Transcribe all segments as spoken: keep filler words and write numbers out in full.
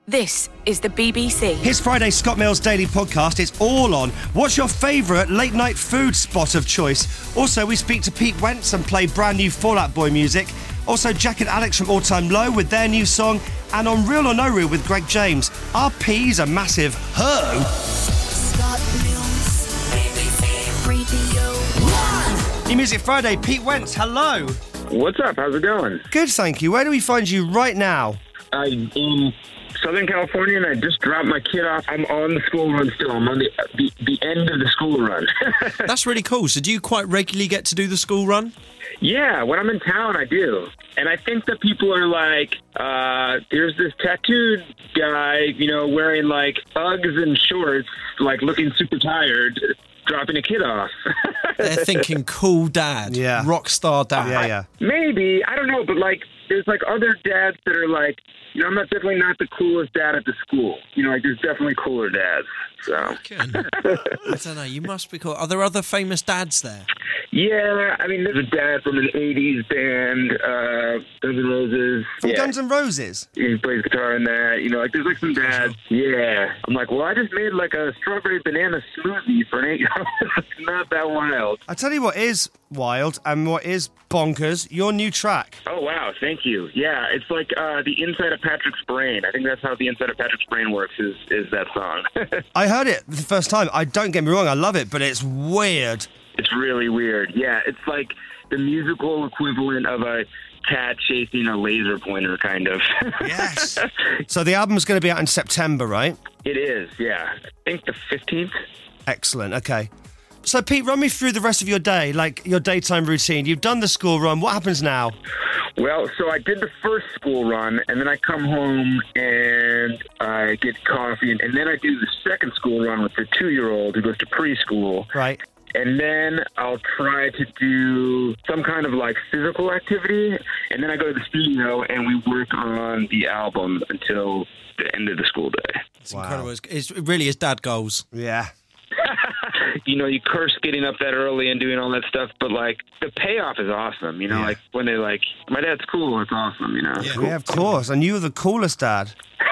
This is the B B C. Here's Friday's Scott Mills Daily Podcast. It's all on. What's your favourite late night food spot of choice? Also, we speak to Pete Wentz and play brand new Fall Out Boy music. Also, Jack and Alex from All Time Low with their new song. And on Real or No Real with Greg James. Our P's a massive ho. Scott Mills, B B C Radio one. New Music Friday, Pete Wentz, hello. What's up? How's it going? Good, thank you. Where do we find you right now? I'm in Southern California, and I just dropped my kid off. I'm on the school run still. I'm on the the, the end of the school run. That's really cool. So do you quite regularly get to do the school run? Yeah, when I'm in town, I do. And I think that people are like, uh, there's this tattooed guy, you know, wearing like Uggs and shorts, like looking super tired, dropping a kid off. They're thinking cool dad, Yeah. rock star dad. Yeah, yeah. Maybe, I don't know, but like, there's like other dads that are like, you know, I'm not definitely not the coolest dad at the school. You know, like there's definitely cooler dads. So I don't know. You must be cool. Are there other famous dads there? yeah, I mean, there's a dad from an eighties band, uh, Guns N' Roses. From yeah. Guns N' Roses? He plays guitar in that. You know, like there's like some dads. Yeah. I'm like, well, I just made like a strawberry banana smoothie for an eight-year-old. It's not that wild. I tell you what is wild and what is bonkers, your new track. Oh, wow. Thank you. Yeah, it's like uh, the inside of Patrick's brain. I think that's how the inside of Patrick's brain works is, is that song. I heard it the first time. I don't get me wrong, I love it, but it's weird. It's really weird. Yeah, it's like the musical equivalent of a cat chasing a laser pointer, kind of. Yes. So the album's going to be out in September, right? It is, yeah. I think the fifteenth. Excellent, okay. So, Pete, run me through the rest of your day, like your daytime routine. You've done the school run. What happens now? Well, so I did the first school run, and then I come home and I get coffee, and, and then I do the second school run with the two-year-old who goes to preschool. Right. And then I'll try to do some kind of like physical activity, and then I go to the studio and we work on the album until the end of the school day. It's Wow. incredible. It's, it's, it really is dad goals. Yeah. You know, you curse getting up that early and doing all that stuff, but like the payoff is awesome. You know, Yeah. like when they're like, my dad's cool, it's awesome, you know. Yeah. Yeah, of course. And you're the coolest dad.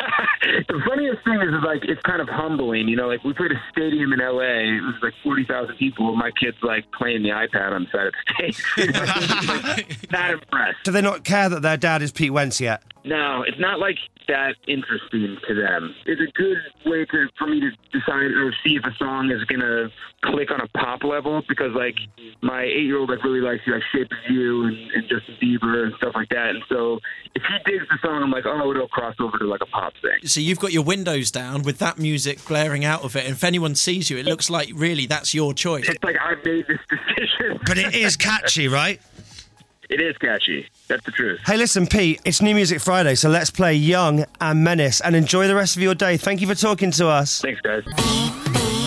The funniest thing is, is like it's kind of humbling, you know. Like we played a stadium in L A. It was like forty thousand people. And my kid's like playing the iPad on the side of the stage. You know? Like, not impressed. Do they not care that their dad is Pete Wentz yet? No, it's not like that interesting to them. It's a good way to for me to decide or see if a song is gonna click on a pop level, because like my eight-year-old like really likes like Shape of You and, and Justin Bieber and stuff like that. And so if he digs the song, I'm like, oh, it'll cross over to like a pop thing. So you've got your windows down with that music blaring out of it, and if anyone sees you, it looks like really that's your choice. It's like I made this decision. But it is catchy, right? It is catchy. That's the truth. Hey, listen, Pete, it's New Music Friday, so let's play Young and Menace and enjoy the rest of your day. Thank you for talking to us. Thanks, guys. B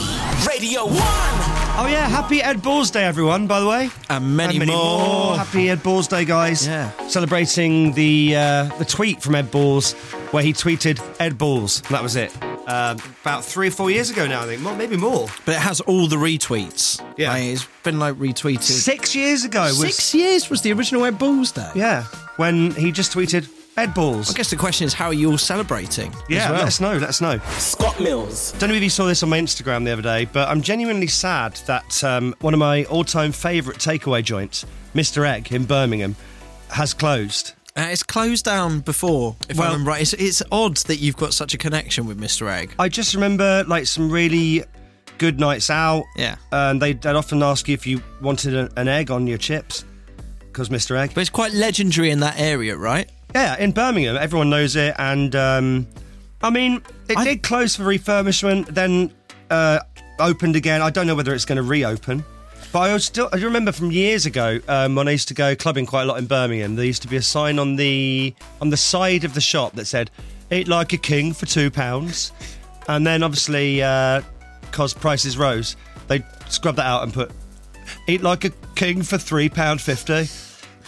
C Radio one. Oh, yeah, happy Ed Balls Day, everyone, by the way. And many, And more. Happy Ed Balls Day, guys. Yeah. Celebrating the uh, the tweet from Ed Balls, where he tweeted Ed Balls. And that was it. Uh, about three or four years ago now, I think. More, maybe more. But it has all the retweets. Yeah. Like, it's been like retweeted. Six years ago. Was, Six years was the original Ed Balls Day. Yeah, when he just tweeted Ed Balls. I guess the question is, how are you all celebrating? Yeah, as well? let us know, let us know. Scott Mills. Don't know if you saw this on my Instagram the other day, but I'm genuinely sad that um, one of my all-time favourite takeaway joints, Mister Egg in Birmingham, has closed. Uh, it's closed down before, if Well- I remember right. It's, it's odd that you've got such a connection with Mister Egg. I just remember like some really good nights out, Yeah. and they'd, they'd often ask you if you wanted a, an egg on your chips, because Mister Egg. But it's quite legendary in that area, right? Yeah, in Birmingham, everyone knows it, and um, I mean, it I- did close for refurbishment, then uh, opened again. I don't know whether it's going to reopen. But I was still, I remember from years ago um, when I used to go clubbing quite a lot in Birmingham. There used to be a sign on the on the side of the shop that said "Eat like a king for two pounds," and then obviously because prices rose, they scrubbed that out and put "Eat like a king for three pound fifty."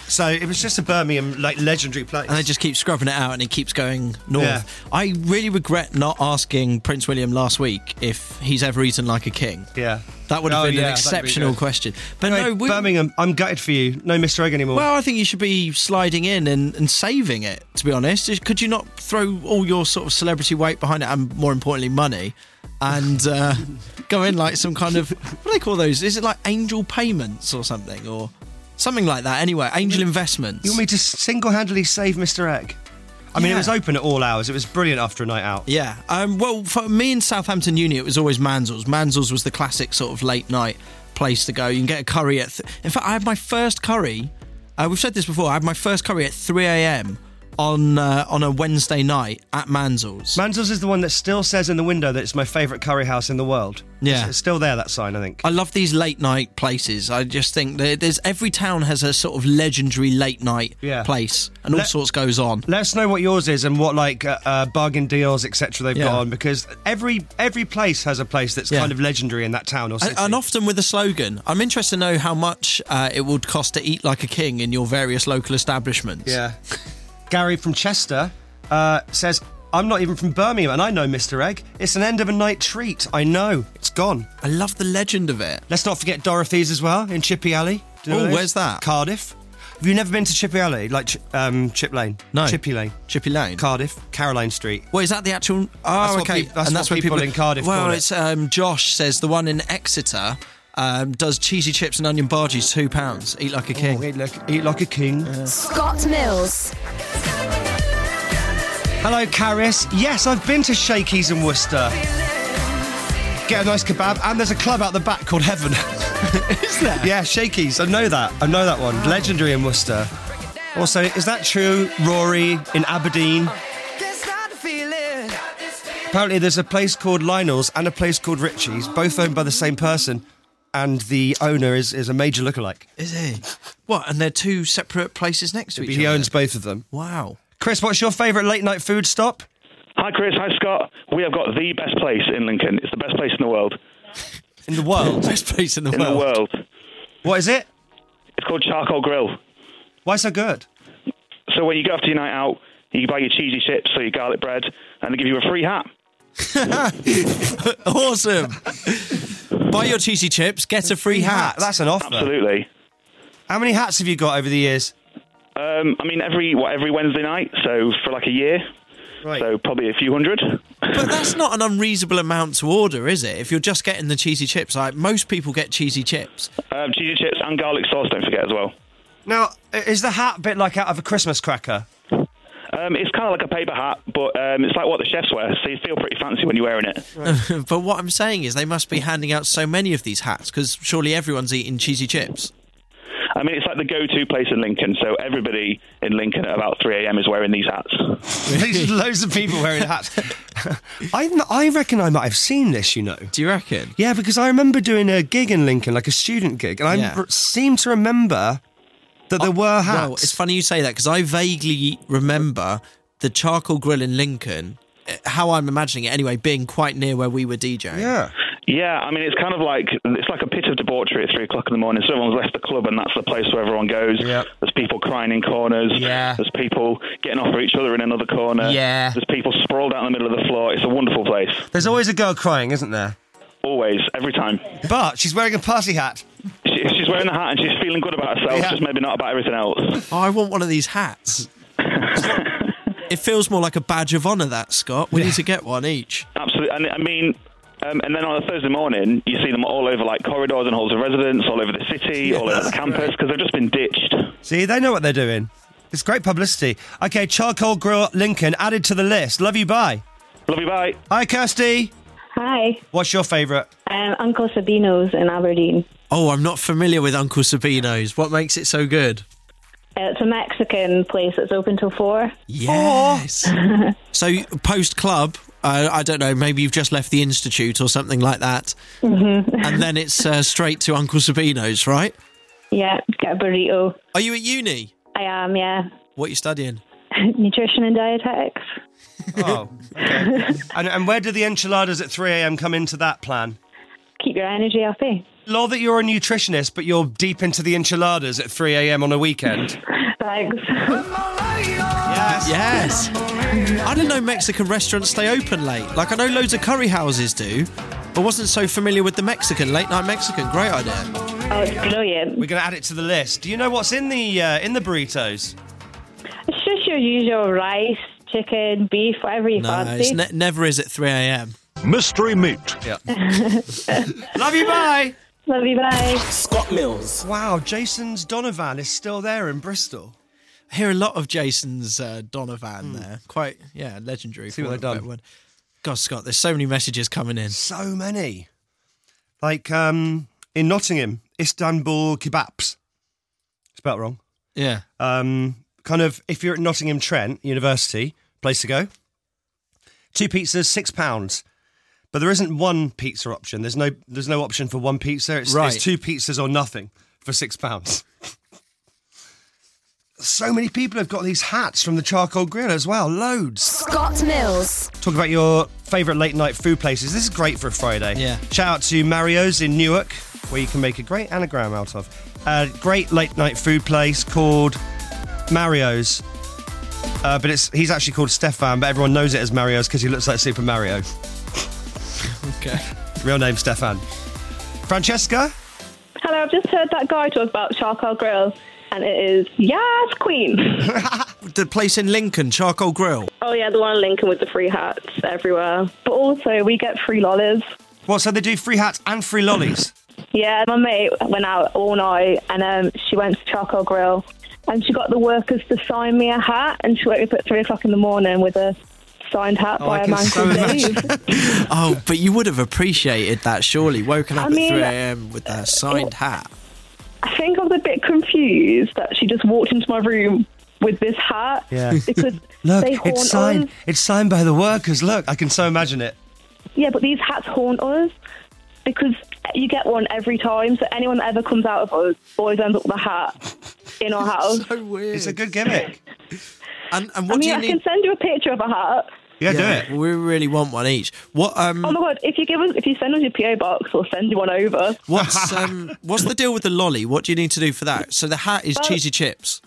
So it was just a Birmingham like legendary place. And they just keep scrubbing it out and it keeps going north. Yeah. I really regret not asking Prince William last week if he's ever eaten like a king. yeah. That would have Oh, been yeah, an that'd be exceptional good. question. But Anyway, no, we, Birmingham, I'm gutted for you. No Mister Egg anymore. well, I think you should be sliding in and, and saving it, to be honest. Could you not throw all your sort of celebrity weight behind it and, more importantly, money, and uh, go in like some kind of, what do they call those? Is it like angel payments or something? Or something like that. Anyway, angel investments. you want me to single-handedly save Mister Egg? I mean, Yeah. it was open at all hours. It was brilliant after a night out. Yeah. Um, well, for me in Southampton Uni, it was always Mansell's. Mansell's was the classic sort of late night place to go. You can get a curry at... Th- in fact, I had my first curry... Uh, we've said this before. I had my first curry at three a.m. on uh, on a Wednesday night at Mansell's. Mansell's is the one that still says in the window that it's my favourite curry house in the world. Yeah. It's, it's still there, that sign, I think. I love these late night places. I just think that there's every town has a sort of legendary late night Yeah. place, and all Let- sorts goes on. Let us know what yours is and what like uh, uh, bargain deals, et cetera they've Yeah. got on, because every every place has a place that's Yeah. kind of legendary in that town or city. And, and often with a slogan. I'm interested to know how much uh, it would cost to eat like a king in your various local establishments. Yeah. Gary from Chester uh, says, I'm not even from Birmingham and I know Mister Egg. It's an end of a night treat. I know. It's gone. I love the legend of it. Let's not forget Dorothy's as well in Chippy Alley. Do you know Oh, where it is? where's that? Cardiff. Have you never been to Chippy Alley? Like Ch- um, Chip Lane? No. Chippy Lane. Chippy Lane. Cardiff. Caroline Street. Well, is that the actual? Oh, That's what okay. peop- that's and what that's where people in Cardiff Well, call it. it's um, Josh says the one in Exeter um, does cheesy chips and onion bargees two pounds. Eat like a king. Oh, eat, like, eat like a king. Scott Mills. Hello, Caris. Yes, I've been to Shakey's in Worcester. Get a nice kebab, and there's a club out the back called Heaven. Is there? Yeah, Shakey's. I know that. I know that one. Legendary in Worcester. Also, is that true, Rory, in Aberdeen? Apparently, there's a place called Lionel's and a place called Richie's, both owned by the same person, and the owner is, is a major lookalike. Is he? What? And they're two separate places next to each He other. owns both of them. Wow. Chris, what's your favourite late night food stop? Hi, Chris. Hi, Scott. We have got the best place in Lincoln. It's the best place in the world. In the world? Best place in the In world. the world. What is it? It's called Charcoal Grill. Why so good? So when you go after your night out, you buy your cheesy chips or your garlic bread, and they give you a free hat. Awesome. Buy your cheesy chips, get a free hat. That's an offer. Absolutely. How many hats have you got over the years? Um, I mean, every what every Wednesday night, so for like a year. Right. So probably a few hundred. But that's not an unreasonable amount to order, is it? If you're just getting the cheesy chips, like most people get cheesy chips. Um, cheesy chips and garlic sauce, don't forget as well. Now, is the hat a bit like out of a Christmas cracker? Um, it's kind of like a paper hat, but um, it's like what the chefs wear, so you feel pretty fancy when you're wearing it. But what I'm saying is they must be handing out so many of these hats because surely everyone's eating cheesy chips. I mean, it's like the go-to place in Lincoln, so everybody in Lincoln at about three a.m. is wearing these hats. There's loads of people wearing hats. I, I reckon I might have seen this, you know. Do you reckon? Yeah, because I remember doing a gig in Lincoln, like a student gig, and I Yeah. r- seem to remember that there were hats. Well, it's funny you say that because I vaguely remember the charcoal grill in Lincoln, eh, how I'm imagining it anyway, being quite near where we were DJing. Yeah. Yeah, I mean, it's kind of like, it's like a pit of debauchery at three o'clock in the morning, so everyone's left the club and that's the place where everyone goes. Yep. There's people crying in corners. Yeah. There's people getting off for each other in another corner. Yeah. There's people sprawled out in the middle of the floor. It's a wonderful place. There's always a girl crying, isn't there? Always, every time. But she's wearing a party hat. She, she's wearing the hat and she's feeling good about herself, Yeah. just maybe not about everything else. Oh, I want one of these hats. It feels more like a badge of honour, that, Scott. We need to get one each. Absolutely. And I mean, um, and then on a Thursday morning, you see them all over like corridors and halls of residence, all over the city, all over the campus, because they've just been ditched. See, they know what they're doing. It's great publicity. Okay, Charcoal Grill Lincoln added to the list. Love you, bye. Love you, bye. Hi, Kirsty. Hi, What's your favourite? um, Uncle Sabino's in Aberdeen. Oh, I'm not familiar with Uncle Sabino's. What makes it so good? Uh, It's a Mexican place that's open till four. Yes. So, post club, uh, I don't know, maybe you've just left the Institute or something like that. Mm-hmm. And then it's uh, straight to Uncle Sabino's, right? Yeah, get a burrito. Are you at uni? I am, yeah. What are you studying? Nutrition and dietetics. Oh, okay. and, and where do the enchiladas at three a.m. come into that plan? keep your energy happy. Lol that you're a nutritionist, but you're deep into the enchiladas at three a.m. on a weekend. Thanks. Yes. Yes. I didn't know Mexican restaurants stay open late. Like, I know loads of curry houses do, but wasn't so familiar with the Mexican, late night Mexican. Great idea. Oh, it's brilliant. We're going to add it to the list. Do you know what's in the uh, in the burritos? It's just your usual rice, chicken, beef, whatever you No, fancy. it's ne- never is at three a.m. Mystery meat. Yeah. Love you, bye. Love you, bye. Scott Mills. Wow, Jason's Donovan is still there in Bristol. I hear a lot of Jason's uh, Donovan there. Quite, yeah, legendary. See what for they've a done. better word. God, Scott, there's so many messages coming in. So many. Like um, in Nottingham, Istanbul kebabs. Spelt wrong. Yeah. Um, kind of, if you're at Nottingham Trent University, place to go. Two pizzas, six pounds. But there isn't one pizza option. There's no there's no option for one pizza. It's, Right. it's two pizzas or nothing for six pounds. So many people have got these hats from the charcoal grill as well. Loads. Scott Mills. Talk about your favourite late night food places. This is great for a Friday. Yeah. Shout out to Mario's in Newark, where you can make a great anagram out of. A great late night food place called Mario's. Uh, but it's he's actually called Stefan, but everyone knows it as Mario's because he looks like Super Mario. Okay. Real name Stefan. Francesca? Hello, I've just heard that guy talk about charcoal grills, and it is Yes Queen. The place in Lincoln, Charcoal Grill. Oh yeah, the one in Lincoln with the free hats everywhere. But also, we get free lollies. What, so they do free hats and free lollies? Yeah, my mate went out all night, and um, she went to Charcoal Grill, and she got the workers to sign me a hat, and she woke me up at three o'clock in the morning with a signed hat Oh, by I a can man so called imagine. Dave. Oh, but you would have appreciated that, surely, woken up I mean- at three a.m. with a signed hat. I think I was a bit confused that she just walked into my room with this hat. Yeah. Because Look, they haunt it's signed. us. It's signed by the workers. Look, I can so imagine it. Yeah, but these hats haunt us because you get one every time. So anyone that ever comes out of us always ends up with a hat in our house. So weird. It's a good gimmick. And, and what I do mean, you I need? can send you a picture of a hat. Yeah, do Yeah, it. we really want one each. What um Oh my god! If you give us, if you send us your P O box, we'll send you one over. what's um what's the deal with the lolly? What do you need to do for that? So the hat is Well- cheesy chips.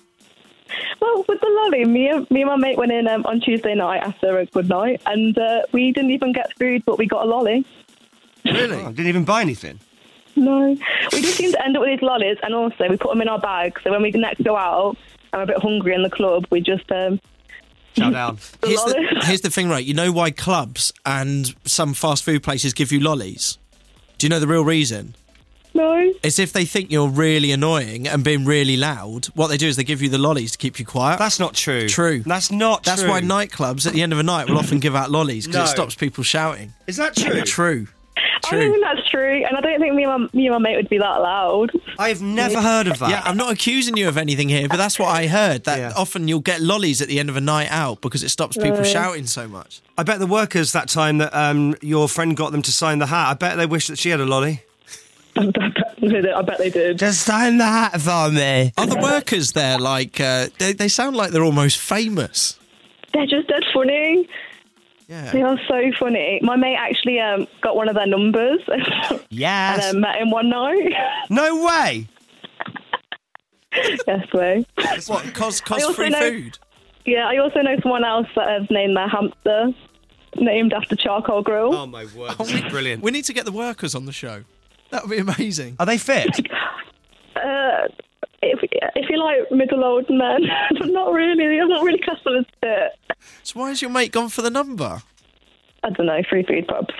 Well, with the lolly, me and me and my mate went in um, on Tuesday night after a good night, and uh, we didn't even get food, but we got a lolly. Really? Oh, didn't even buy anything. No, we just seem to end up with these lollies, and also we put them in our bag. So when we next go out, and we're a bit hungry in the club, we just um, Shout down. the Here's the, lollies. here's the thing, right? You know why clubs and some fast food places give you lollies? Do you know the real reason? No, It's if they think you're really annoying and being really loud, what they do is they give you the lollies to keep you quiet. That's not true. True. That's not That's true. why nightclubs at the end of a night will often give out lollies because No. it stops people shouting. Is that true? True. I don't True. think that's true, and I don't think me and my, me and my mate would be that loud. I've never heard of that. Yeah, I'm not accusing you of anything here, but that's what I heard. That Yeah. often you'll get lollies at the end of a night out because it stops people Right. shouting so much. I bet the workers that time that um, your friend got them to sign the hat, I bet they wish that she had a lolly. I bet they did. Just sign the hat for me. Are the workers there like, uh, they, they sound like they're almost famous. They're just dead funny. They Yeah. are so funny. My mate actually um, got one of their numbers Yes. and um, met him one night. No way. Yes, way. What, cause, I cause also free know- food? Yeah, I also know someone else that has named their hamster named after Charcoal Grill. Oh my word. This is brilliant. We need to get the workers on the show. That would be amazing. Are they fit? Uh, if if you like middle old men, not really. I'm not really classed as fit. So why has your mate gone for the number? I don't know. Free food pubs.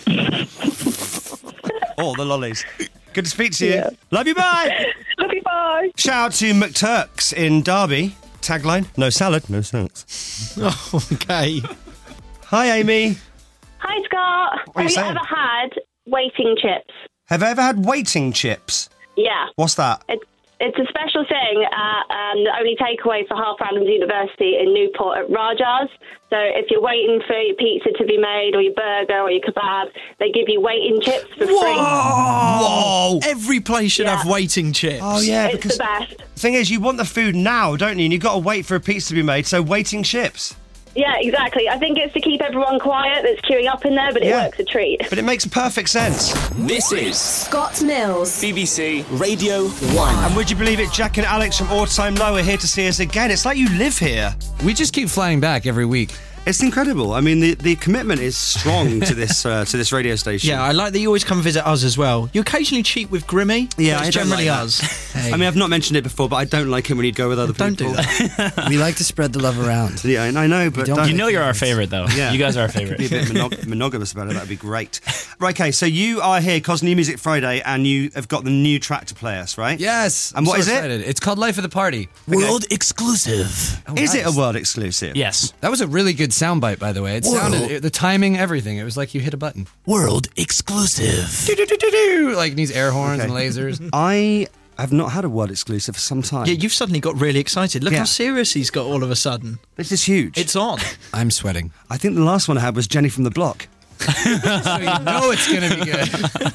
Oh, the lollies. Good to speak to you. Yeah. Love you, bye. Love you, bye. Shout out to McTurks in Derby. Tagline, no salad, no sex. Oh, okay. Hi, Amy. Hi, Scott. What are you Have you saying? ever had waiting chips? Have I ever had waiting chips? Yeah. What's that? It's it's a special thing at um, the only takeaway for Half Adams University in Newport at Raja's. So if you're waiting for your pizza to be made or your burger or your kebab, they give you waiting chips for free. Whoa! Every place should Yeah. have waiting chips. Oh, yeah, It's because the best. the thing is, you want the food now, don't you? And you've got to wait for a pizza to be made, so waiting chips. Yeah, exactly. I think it's to keep everyone quiet that's queuing up in there, but it Yeah. works a treat. But it makes perfect sense. This is Scott Mills. B B C Radio one. And would you believe it, Jack and Alex from All Time Low are here to see us again. It's like you live here. We just keep flying back every week. It's incredible. I mean, the, the commitment is strong to this uh, to this radio station. Yeah, I like that you always come visit us as well. You occasionally cheat with Grimmy. Yeah, but I it's don't generally like that. us. Hey, I mean, I've not mentioned it before, but I don't like it when you go with other Don't people. do that. we like to spread the love around. Yeah, I know, but don't- don't. You know you're our favorite, though. Yeah. You guys are our Be a favorite. bit monog- monogamous about it. That'd be great. Right, okay, so you are here because New Music Friday, and you have got the new track to play us, right? Yes. And I'm what so is it? excited. It's called Life of the Party. World exclusive. Oh, Is it a nice. world exclusive? Yes. That was a really good soundbite, by the way. It Whoa. sounded it, the timing, everything. It was like you hit a button. World exclusive. Do-do-do-do-do, like these air horns Okay. and lasers. I have not had a world exclusive for some time. Yeah, you've suddenly got really excited. Look Yeah. how serious he's got all of a sudden. This is huge. It's on. I'm sweating. I think the last one I had was Jenny from the Block. So you know it's gonna be good.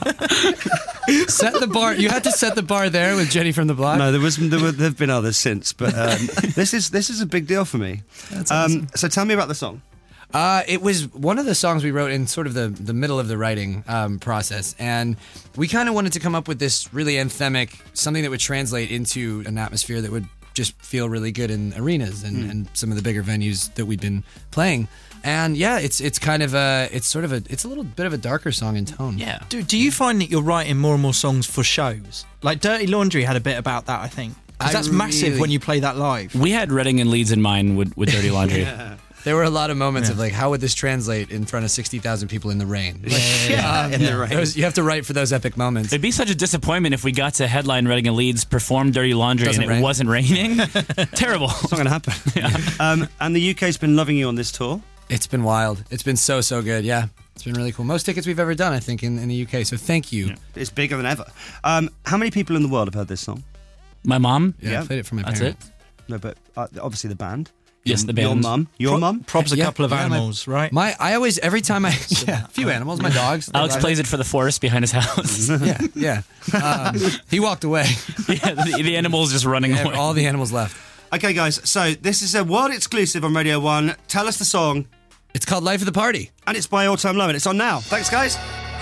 Set the bar. You had to set the bar there with Jenny from the Block. No, there was there were there've been others since, but um, this is this is a big deal for me. That's um, awesome. So tell me about the song. Uh, it was one of the songs we wrote in sort of the, the middle of the writing um, process. And we kind of wanted to come up with this really anthemic, something that would translate into an atmosphere that would just feel really good in arenas and, and some of the bigger venues that we'd been playing. And yeah, it's it's kind of a, it's sort of a, it's a little bit of a darker song in tone. Yeah. Do, do you find that you're writing more and more songs for shows? Like Dirty Laundry had a bit about that, I think. Because I that's massive really- when you play that live. We had Reading and Leeds in mind with, with Dirty Laundry. There were a lot of moments of like, how would this translate in front of sixty thousand people in the rain? Like, Yeah, in the rain. those- you have to write for those epic moments. It'd be such a disappointment if we got to headline Reading and Leeds, perform Dirty Laundry, Doesn't and it rain. wasn't raining. Terrible. It's not going to happen. um, and the U K's been loving you on this tour. It's been wild. It's been so, so good. Yeah. It's been really cool. Most tickets we've ever done, I think, in, in the U K. So thank you. It's bigger than ever. Um, how many people in the world have heard this song? My mom. Yeah, Yeah. I played it for my That's parents. it. No, but uh, obviously the band. Yes, Your- the band. Your mum. Your Pro- mum. Probs a Yeah, couple of yeah, my- animals, right? My, I always, every time I, yeah, a few animals, my dogs. they Alex love plays it for the forest behind his house. it. Yeah, yeah. Um, he walked away. yeah, the, the animal's just running Yeah, away. all the animals left. Okay, guys. So this is a world exclusive on Radio One. Tell us the song, It's called Life of the Party. and it's by All Time Low, and it's on now. Thanks, guys.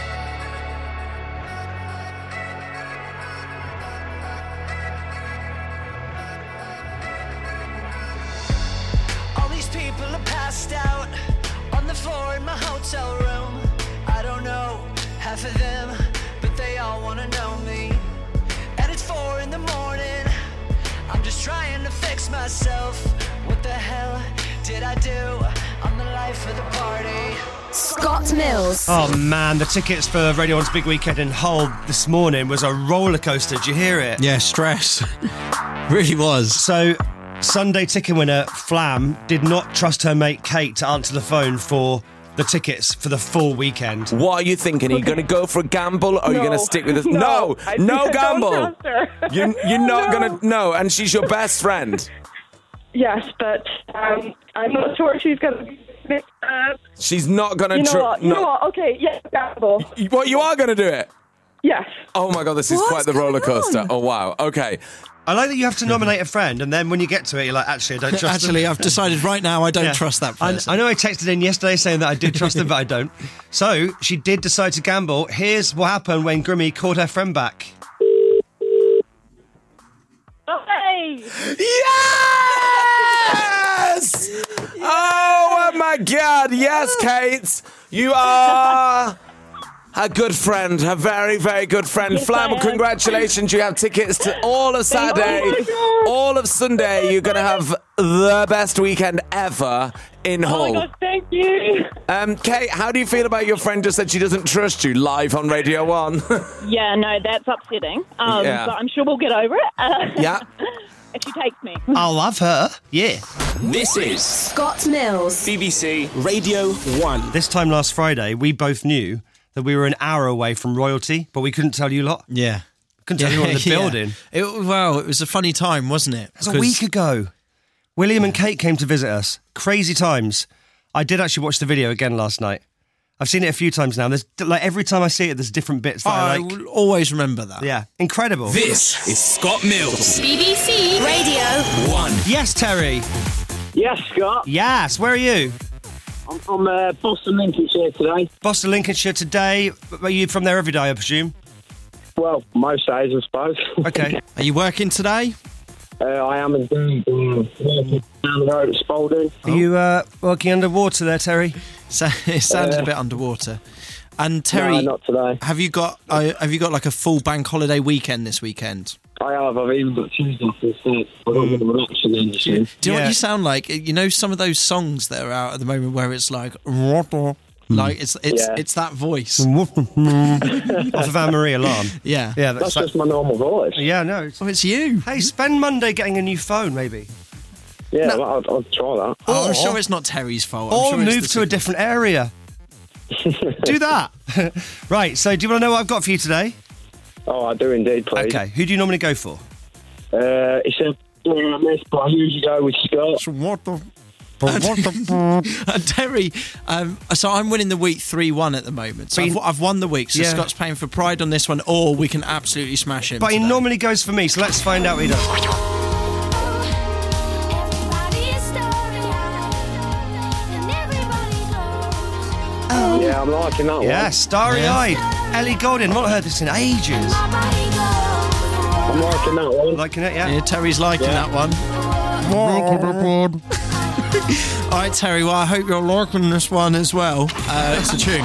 All these people are passed out on the floor in my hotel room. I don't know half of them, but they all wanna know me. And it's four in the morning. I'm just trying to fix myself. What the hell did I do? I'm the life of the party. Scott Mills. Oh man, the tickets for Radio One's big weekend in Hull this morning was a roller coaster. Did you hear it? Yeah, stress. Really was. So, Sunday ticket winner Flam did not trust her mate Kate to answer the phone for the tickets for the full weekend. What are you thinking? Are you going to go for a gamble or are you No. going to stick with us? No. No, I no don't gamble. trust her. You're, you're not No. going to. No, and she's your best friend. Yes, but um, I'm not sure she's going to be mixed up. She's not going to. You know tr- what? You no. know what? Okay, yes, gamble. What, you are going to do it? Yes. Oh my God, this is quite the roller coaster. Oh wow. Okay. I like that you have to nominate a friend, and then when you get to it, you're like, actually, I don't trust Actually, them. I've decided right now I don't Yeah. trust that I, person. I know I texted in yesterday saying that I did trust them, but I don't. So she did decide to gamble. Here's what happened when Grimmy called her friend back. Okay. Yes! Oh my God! Yes, Kate, you are a good friend, a very, very good friend. Yes, Flam, I am. congratulations! You have tickets to all of Saturday, Oh my God. all of Sunday. You're gonna have the best weekend ever in Oh Hull. my God, thank you. Um, Kate, how do you feel about your friend just said she doesn't trust you live on Radio One? Yeah, no, that's upsetting. Um, Yeah. But I'm sure we'll get over it. Uh, Yeah. if she takes me. I love her. Yeah. This is Scott Mills. B B C Radio one. This time last Friday, we both knew that we were an hour away from royalty, but we couldn't tell you lot. Yeah. Couldn't tell you in the Yeah. building. It, well, it was a funny time, wasn't it? It was a week ago. William and Kate came to visit us. Crazy times. I did actually watch the video again last night. I've seen it a few times now. There's like every time I see it, there's different bits that I I like. will always remember that. Yeah, incredible. This is Scott Mills. B B C Radio One. Yes, Terry. Yes, Scott. Yes, where are you? I'm from uh, Boston, Lincolnshire today. Boston, Lincolnshire today. Are you from there every day, I presume? Well, most days, I suppose. Okay. Are you working today? Uh, I am indeed. Uh, working down the road at Spalding. Are you uh, working underwater there, Terry? So, it sounded Uh, a bit underwater. And Terry, No, not today. have you got uh, have you got like a full bank holiday weekend this weekend? I have. I've even got Tuesday off instead. I've got a bit of an action in Do you, soon. do you know Yeah. what you sound like? You know some of those songs that are out at the moment where it's like, like it's it's Yeah. it's that voice. Off of Anne-Marie Alarm. Yeah. Yeah, That's that's, just my normal voice. yeah, no. It's, Oh, it's you. hey, spend Monday getting a new phone, maybe. Yeah, No. well, I'll, I'll try that. Oh, I'm Or- sure it's not Terry's fault. I'm Or sure it's move the to a signal. different area. Do that. Right, so do you want to know what I've got for you today? Oh, I do indeed, please. Okay, who do you normally go for? Uh, it's a uh, miss, but I usually go with Scott. What the... And Terry, um, so I'm winning the week three one at the moment. So But I've, he- I've won the week. So Yeah. Scott's paying for pride on this one, or we can absolutely smash him. But he today. normally goes for me, so let's find out what he does. Yeah, I'm liking that Yeah, one. starry-eyed. Ellie Goulding, I've not heard this in ages. I'm liking that one. Liking it, yeah? Yeah, Terry's liking Yeah. that one. All right, Terry. Well, I hope you're liking this one as well. Uh, it's a tune.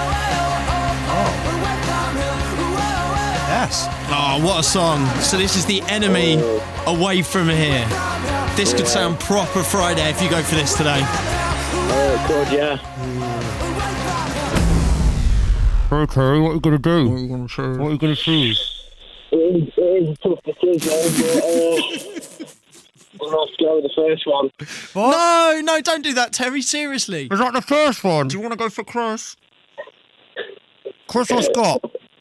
Yes. Oh, what a song! So this is The Enemy, Away From Here. This could sound proper Friday if you go for this today. Oh, good, yeah. Okay, what are you going to do? What are you going to do? What are you going to choose? It is, it is a tough decision, but uh, we'll have to go with the first one. No, no, don't do that, Terry. Seriously. Was that the first one? Do you want to go for Chris? Chris or Scott?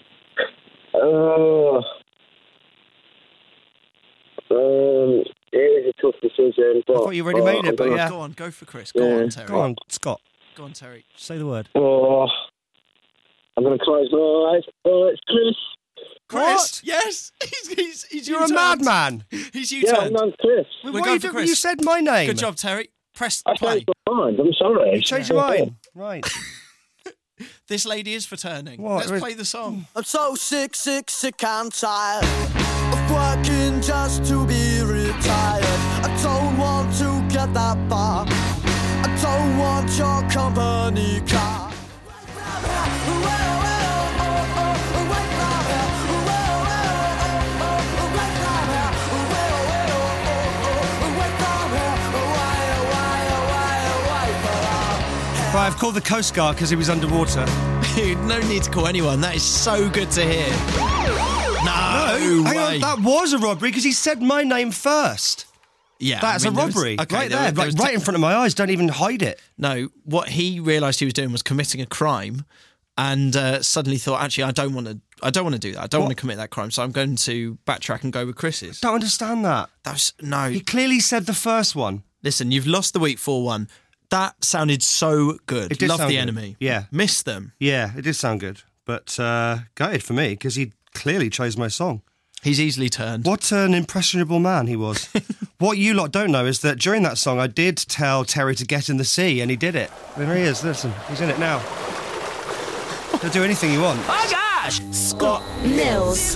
Uh, um, it is a tough decision, but... I thought you already made it, but I'm yeah. Go on, go for Chris. Go Yeah. on, Terry. Go on, Scott. Go on, Terry. Say the word. Oh, I'm going to close my eyes. Oh, it's Chris. Chris. What? Yes. He's he's, he's You're a U-turned. madman. He's Yeah, U-turned. no, Chris. Well, We're what going you for do- Chris. You said my name. Good job, Terry. Press I play. changed my mind. I'm sorry. You changed your mind. Right. This lady is for turning. What? Let's There is- play the song. I'm so sick, sick, sick and tired of working just to be retired. I don't want to get that far. I don't want your company car. Right, I've called the Coast Guard because he was underwater. No need to call anyone. That is so good to hear. No, No, hang way. on, that was a robbery because he said my name first. Yeah, That's I mean, a there was- robbery. okay, right there there, was- there like, was right te- in front of my eyes. Don't even hide it. No, what he realised he was doing was committing a crime, and uh, suddenly thought, actually, I don't want to. I don't want to do that. I don't What? want to commit that crime. So I'm going to backtrack and go with Chris's. Don't understand that. That's no. He clearly said the first one. Listen, you've lost the week four one. That sounded so good. It did Love sound the good. enemy. Yeah. Miss them. Yeah, it did sound good. But uh, gutted for me because he clearly chose my song. He's easily turned. What an impressionable man he was. What you lot don't know is that during that song, I did tell Terry to get in the sea, and he did it. There he is. Listen, he's in it now. He'll do anything you want. Oh gosh! Scott Mills.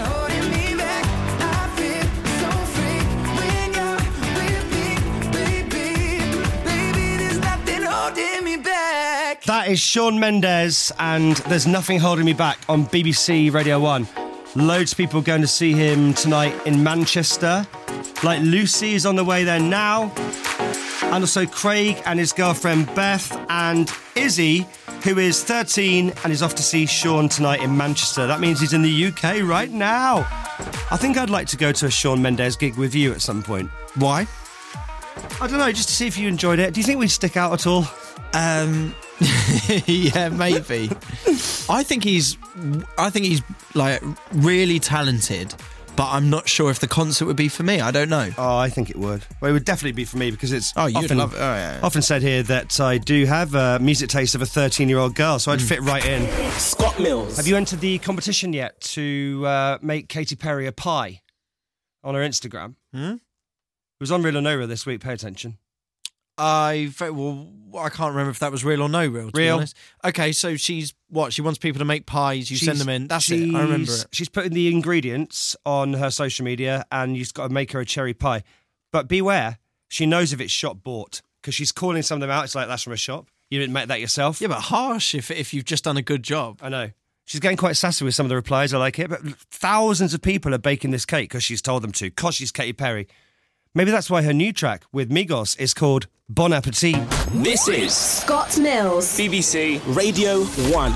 That is Shawn Mendes, and There's Nothing Holding Me Back on B B C Radio one. Loads of people going to see him tonight in Manchester. Like Lucy is on the way there now. And also Craig and his girlfriend Beth and Izzy, who is thirteen and is off to see Shawn tonight in Manchester. That means he's in the U K right now. I think I'd like to go to a Shawn Mendes gig with you at some point. Why? I don't know, just to see if you enjoyed it. Do you think we'd stick out at all? Um, yeah, maybe. I think he's, I think he's like really talented, but I'm not sure if the concert would be for me. I don't know. Oh, I think it would. Well, it would definitely be for me because it's Oh, you'd often, love it. Oh, yeah, yeah. often said here that I do have a music taste of a thirteen-year-old girl, so I'd fit right in. Scott Mills. Have you entered the competition yet to uh, make Katy Perry a pie on her Instagram? Hmm? It was on Real or Nova this week. Pay attention. I ve- well, I can't remember if that was real or no real. To Real. Be honest. Okay, so she's what? She wants people to make pies. You send She's- them in. That's it. I remember she's- it. She's putting the ingredients on her social media, and you've got to make her a cherry pie. But beware, she knows if it's shop bought because she's calling some of them out. It's like, that's from a shop. You didn't make that yourself. Yeah, but harsh if if you've just done a good job. I know. She's getting quite sassy with some of the replies. I like it. But thousands of people are baking this cake because she's told them to, because she's Katy Perry. Maybe that's why her new track with Migos is called Bon Appetit. This is Scott Mills. B B C Radio one.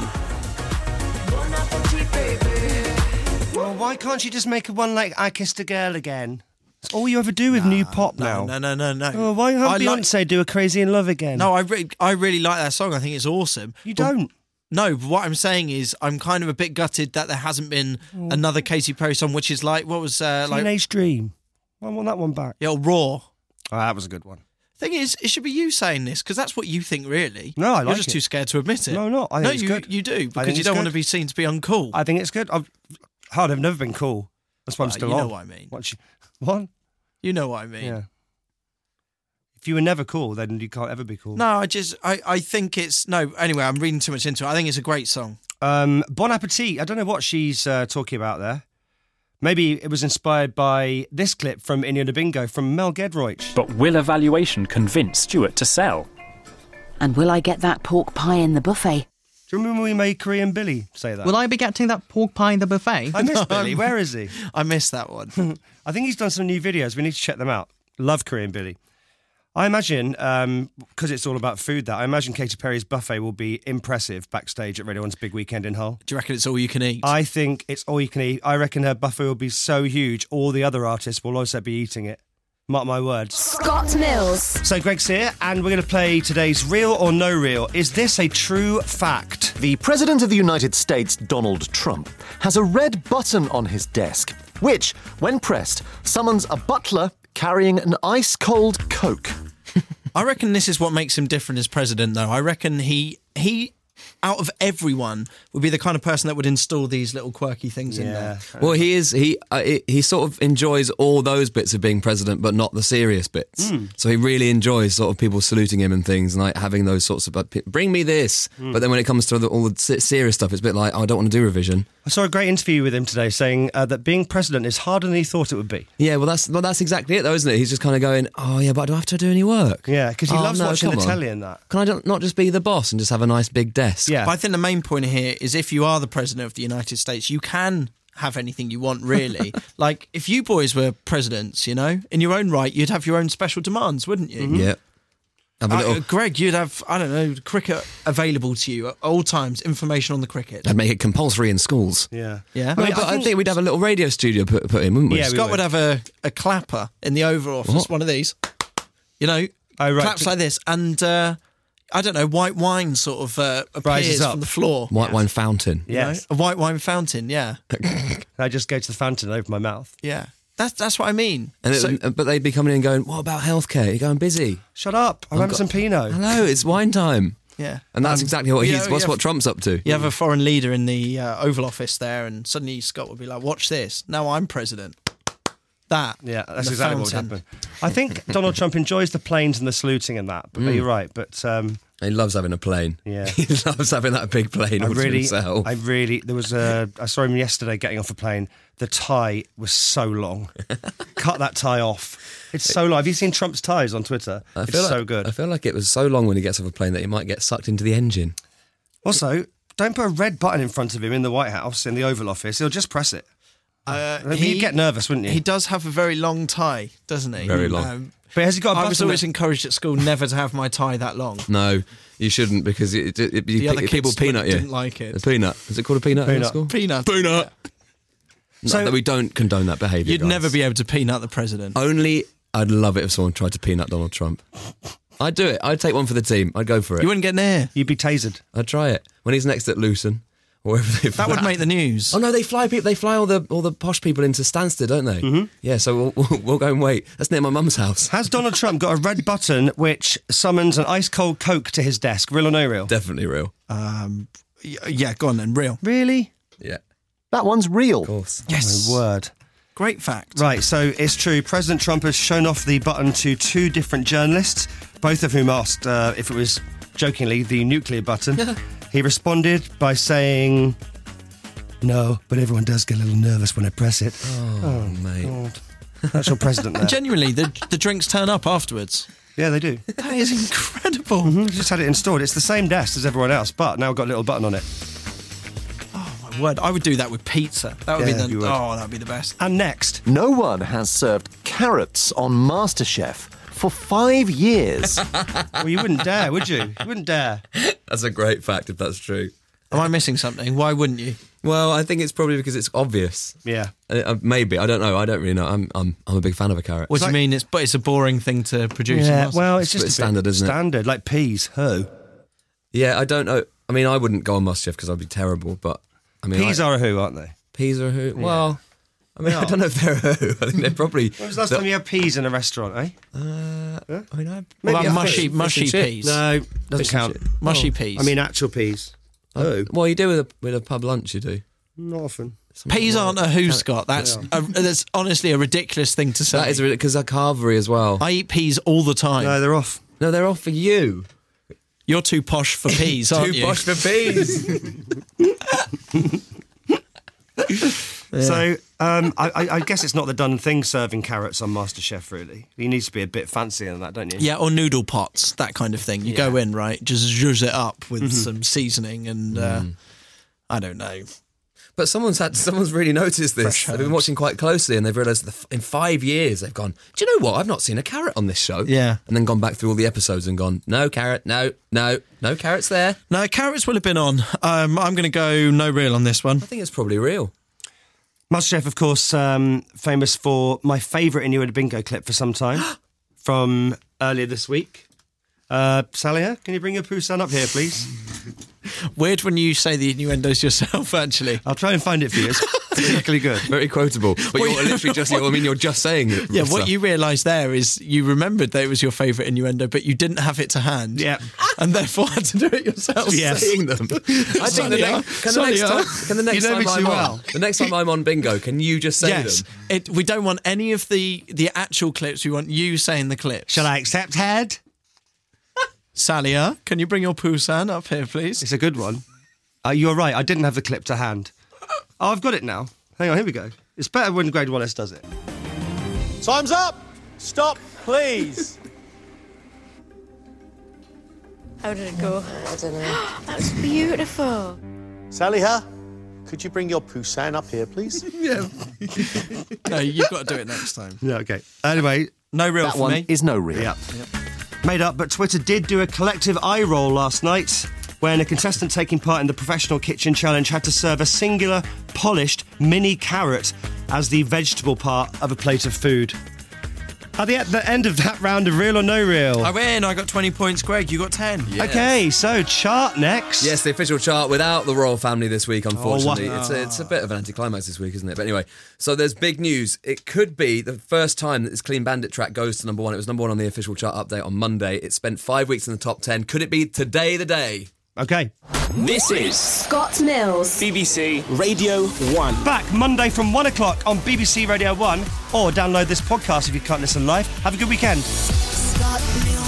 Well, why can't she just make one like I Kissed a Girl again? It's all you ever do with new pop now. No, no, no, no. Oh, why can't I like- Beyonce do a Crazy in Love again? No, I re- I really like that song. I think it's awesome. You But- don't. No, but what I'm saying is I'm kind of a bit gutted that there hasn't been another Katy Perry song, which is like, what was uh, like... Teenage Dream. I want that one back. Yeah, Raw. Oh, that was a good one. Thing is, it should be you saying this because that's what you think, really. No, I You're like just it. too scared to admit it. No, no, I think no, it's you, good. you do I because think you it's don't want good. to be seen to be uncool. I think it's good. I've hard. I've never been cool. That's why I'm Well, still you on. know what I mean. What? You, what? You know what I mean. Yeah. If you were never cool, then you can't ever be cool. No, I just I, I think it's no. Anyway, I'm reading too much into it. I think it's a great song. Um, Bon Appetit. I don't know what she's uh, talking about there. Maybe it was inspired by this clip from Indiana Bingo from Mel Gedroych. But will evaluation convince Stuart to sell? And will I get that pork pie in the buffet? Do you remember when we made Korean Billy say that? Will I be getting that pork pie in the buffet? I miss Billy. Where is he? I missed that one. I think he's done some new videos. We need to check them out. Love Korean Billy. I imagine, because it's all about food, that I imagine Katy Perry's buffet will be impressive backstage at Radio one's Big Weekend in Hull. Do you reckon it's all you can eat? I think it's all you can eat. I reckon her buffet will be so huge, all the other artists will also be eating it. Mark my words. Scott Mills. So Greg's here, and we're going to play today's Real or No Real. Is this a true fact? The President of the United States, Donald Trump, has a red button on his desk, which, when pressed, summons a butler carrying an ice-cold Coke. I reckon this is what makes him different as president, though. I reckon he he, out of everyone, would be the kind of person that would install these little quirky things in there. Well, he is. He uh, he- he sort of enjoys all those bits of being president, but not the serious bits. Mm. So he really enjoys sort of people saluting him and things, and like having those sorts of like, bring me this. Mm. But then when it comes to the, all the se- serious stuff, it's a bit like oh, I don't want to do revision. I saw a great interview with him today saying uh, that being president is harder than he thought it would be. Yeah, well that's well that's exactly it, though, isn't it? He's just kind of going, oh yeah, but I don't have to do any work. Yeah, because he Oh, loves no, watching the come on. telly and that. Can I don't- not just be the boss and just have a nice big desk? Yeah. But I think the main point here is if you are the president of the United States, you can have anything you want, really. Like, if you boys were presidents, you know, in your own right, you'd have your own special demands, wouldn't you? Yeah. Have a Uh, little- Greg, you'd have, I don't know, cricket available to you at all times, information on the cricket. I'd make it compulsory in schools. Yeah. Yeah. I mean, but I think, we'd have a little radio studio put, put in, wouldn't we? Scott would. have a, a clapper in the Oval Office, What? one of these. You know, Oh, right. claps like this. And, uh, I don't know, white wine sort of uh, Rises appears up. from the floor. White wine fountain. You know? Yes. A white wine fountain, yeah. I just go to the fountain and open my mouth. Yeah. That's that's what I mean. And So- it, but they'd be coming in and going, what about healthcare? You're going busy. Shut up. I'm I've having got- some Pinot. Hello, it's wine time. Yeah. And that's Um, exactly what you he's, know, what's you have- what Trump's up to. You have a foreign leader in the uh, Oval Office there, and suddenly Scott would be like, watch this. Now I'm president. That. Yeah, that's the exactly what would fountain. happen. I think Donald Trump enjoys the planes and the saluting and that, but Mm. you're right. But um, He loves having a plane. Yeah. He loves having that big plane I all to really, himself. I really, there was a, I saw him yesterday getting off a plane. The tie was so long. Cut that tie off. It's so long. Have you seen Trump's ties on Twitter? I It's feel so like, good. I feel like it was so long when he gets off a plane that he might get sucked into the engine. Also, don't put a red button in front of him in the White House, in the Oval Office. He'll just press it. Uh, You'd get nervous, wouldn't you? He does have a very long tie, doesn't he? Very long. But has he got a I was button always that- encouraged at school never to have my tie that long. No, you shouldn't because it, it, it, The you, other people kids peanut you. didn't like it. A peanut. Is it called a peanut, in Peanut. school? Peanut. Peanut. Not So- that we don't condone that behaviour. You'd guys. never be able to peanut the president. Only I'd love it if someone tried to peanut Donald Trump. I'd do it. I'd take one for the team. I'd go for it. You wouldn't get near. You'd be tasered. I'd try it when he's next at Luton. Or wherever they That would make the news. Oh no, they fly people. They fly all the all the posh people into Stansted, don't they? Mm-hmm. Yeah, so we'll, we'll, we'll go and wait. That's near my mum's house. Has Donald Trump got a red button which summons an ice cold Coke to his desk? Real or no real? Definitely real. Um, y- yeah, go on then. Real. Really? Yeah. That one's real. Of course. Yes. Oh, my word. Great fact. Right, so it's true. President Trump has shown off the button to two different journalists, both of whom asked uh, if it was, jokingly, the nuclear button. He responded by saying, no, but everyone does get a little nervous when I press it. Oh, mate. God. That's your president there. And genuinely, the, the drinks turn up afterwards. Yeah, they do. That is incredible. Mm-hmm. Just had it installed. It's the same desk as everyone else, but now I've got a little button on it. Word, I would do that with pizza. That would Yeah, be you the would. oh, that would be the best. And next, No one has served carrots on MasterChef for five years. well, you wouldn't dare, would you? You wouldn't dare. That's a great fact if that's true. Am I missing something? Why wouldn't you? Well, I think it's probably because it's obvious. Yeah. Uh, uh, maybe. I don't know. I don't really know. I'm I'm I'm a big fan of a carrot. What do you mean? It's but it's a boring thing to produce. Yeah, in well, it's It's just a standard, bit isn't it? standard, like peas. Who? Yeah, I don't know. I mean, I wouldn't go on MasterChef because I'd be terrible, but I mean... Peas I, are a who, aren't they? Peas are a who? Well, I mean, I don't know if they're a who. I think they're probably... When was the last the- time you had peas in a restaurant, eh? Uh, I mean, I... What about maybe a mushy, fish- mushy fish and peas? chips. No, doesn't Fish and count. chip. Mushy Oh. peas. I mean actual peas. Uh, well, you do with a, with a pub lunch, you do. Not often. peas aren't a who, Scott. That's Yeah. a, that's honestly a ridiculous thing to say. That is because they're carvery as well. I eat peas all the time. No, they're off. No, they're off for you. You're too posh for peas, aren't Too you? posh for peas. So, um, I, I, I guess it's not the done thing serving carrots on MasterChef, really. You need to be a bit fancier than that, don't you? Yeah, or noodle pots, that kind of thing. You go in, right, just zhuzh it up with Mm-hmm. some seasoning and, uh, Mm. I don't know. But someone's had someone's really noticed this. Fresh They've been herbs. watching quite closely, and they've realised that in five years they've gone, do you know what? I've not seen a carrot on this show. Yeah. And then gone back through all the episodes and gone, no carrot, no, no, no carrots there. No, carrots will have been on. Um, I'm going to go no real on this one. I think it's probably real. MasterChef, of course, um, famous for my favourite Innuendo Bingo clip for some time from earlier this week. Uh, Salia, can you bring your Poussin up here, please? Weird when you say the innuendos yourself, actually. I'll try and find it for you. It's particularly good. Very quotable. But Well, you're you- literally just, I mean, you're just saying it. Yeah, stuff. what you realised there is you remembered that it was your favourite innuendo, but you didn't have it to hand. Yeah. And therefore had to do it yourself. Yes. saying them. I think the Sonia, next, can the next Sonia, time, can the next you know time me I'm too on, well. the next time I'm on bingo, can you just say Yes. them? It, we don't want any of the, the actual clips. We want you saying the clips. Shall I accept head? Salia, can you bring your Poussin up here, please? It's a good one. Uh, you're right, I didn't have the clip to hand. Oh, I've got it now. Hang on, here we go. It's better when Grade Wallace does it. Time's up. Stop, please. How did it go? I don't know. That was beautiful. Sally, huh? Could you bring your Poussin up here, please? Yeah. No, you've got to do it next time. Yeah, okay. Anyway, No real That for one me. is no real. yeah. Made up, but Twitter did do a collective eye roll last night when a contestant taking part in the Professional Kitchen Challenge had to serve a singular, polished mini carrot as the vegetable part of a plate of food. At the, at the end of that round of Real or No Real. I win. I got twenty points. Greg, you got ten. Yes. Okay, so chart next. Yes, the official chart without the royal family this week, unfortunately. wow. It's, a, it's a bit of an anticlimax this week, isn't it? But anyway, so there's big news. It could be the first time that this Clean Bandit track goes to number one. It was number one on the official chart update on Monday. It spent five weeks in the top ten. Could it be today the day? Okay. This is Scott Mills. B B C Radio one. Back Monday from one o'clock on B B C Radio one, or download this podcast if you can't listen live. Have a good weekend. Scott Mills.